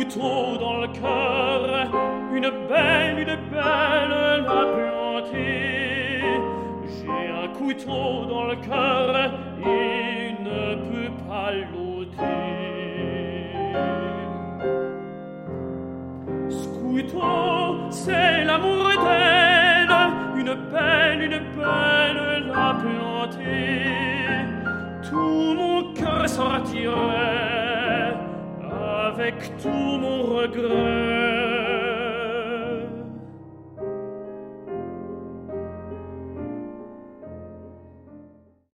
couteau dans le cœur, une belle l'a plantée. J'ai un couteau dans le cœur et ne peux pas l'ôter. Ce couteau, c'est l'amour d'elle, une belle l'a plantée. Tout mon cœur sortirait avec tout mon regret.